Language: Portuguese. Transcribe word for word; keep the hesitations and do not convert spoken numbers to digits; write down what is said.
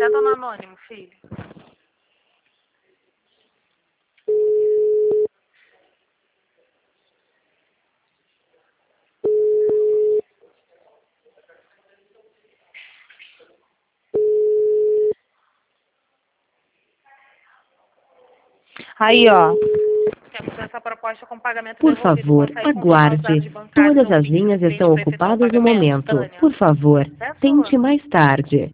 Tenta no anônimo, filho. Aí, ó. Temos essa proposta com pagamento Por devolvido. favor, Consegue confirmar os dados aguarde. bancários Todas ou as Pix do linhas cliente estão para efetuar o ocupadas no pagamento, momento. Tânia? Por favor, É tente sua. mais tarde.